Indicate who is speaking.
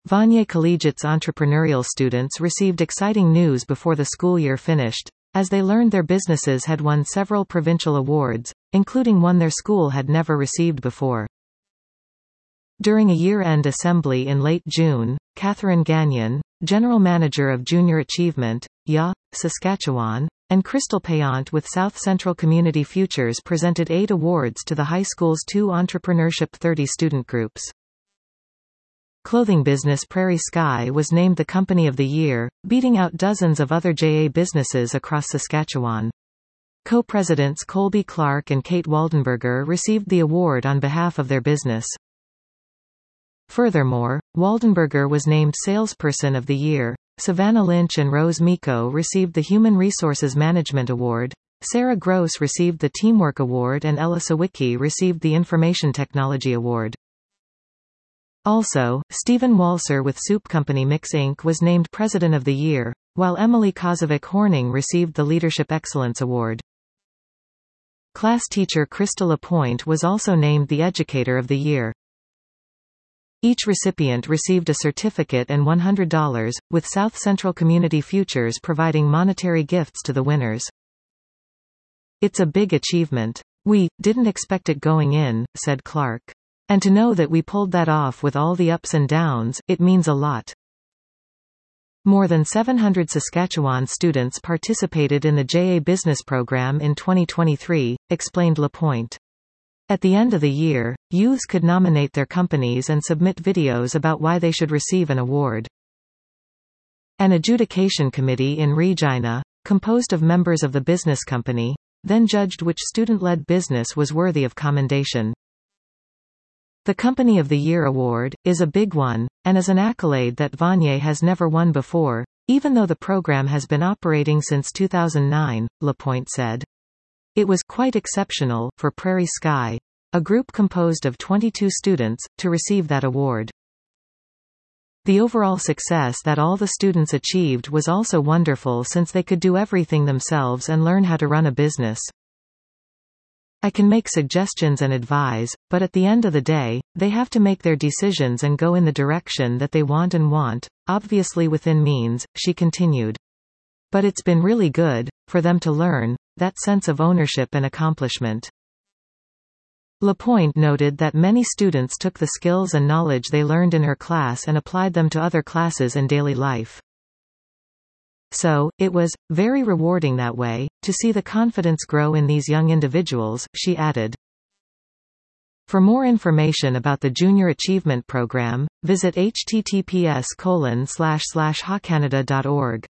Speaker 1: Vanier Collegiate's entrepreneurial students received exciting news before the school year finished, as they learned their businesses had won several provincial awards, including one their school had never received before. During a year-end assembly in late June, Catherine Gagnon, General Manager of Junior Achievement, YA, Saskatchewan, and Crystal Payant with South Central Community Futures presented 8 awards to the high school's 2 Entrepreneurship 30 student groups. Clothing business Prairie Sky was named the Company of the Year, beating out dozens of other JA businesses across Saskatchewan. Co-presidents Colby Clark and Kate Waldenberger received the award on behalf of their business. Furthermore, Waldenberger was named Salesperson of the Year, Savannah Lynch and Rose Miko received the Human Resources Management Award, Sarah Gross received the Teamwork Award and Ella Sawicki received the Information Technology Award. Also, Stephen Walser with Soup Company Mix Inc. was named President of the Year, while Emily Kozovic-Horning received the Leadership Excellence Award. Class teacher Krista Lapointe was also named the Educator of the Year. Each recipient received a certificate and $100, with South Central Community Futures providing monetary gifts to the winners. "It's a big achievement. We didn't expect it going in," said Clark. "And to know that we pulled that off with all the ups and downs, it means a lot." More than 700 Saskatchewan students participated in the JA Business Program in 2023, explained Lapointe. At the end of the year, youths could nominate their companies and submit videos about why they should receive an award. An adjudication committee in Regina, composed of members of the business company, then judged which student-led business was worthy of commendation. The Company of the Year award is a big one, and is an accolade that Vanier has never won before, even though the program has been operating since 2009, Lapointe said. It was quite exceptional for Prairie Sky, a group composed of 22 students, to receive that award. The overall success that all the students achieved was also wonderful since they could do everything themselves and learn how to run a business. "I can make suggestions and advise, but at the end of the day, they have to make their decisions and go in the direction that they want, obviously within means," she continued. "But it's been really good, for them to learn that sense of ownership and accomplishment." Lapointe noted that many students took the skills and knowledge they learned in her class and applied them to other classes and daily life. "So, it was very rewarding that way, to see the confidence grow in these young individuals," she added. For more information about the Junior Achievement Program, visit https://hacanada.org.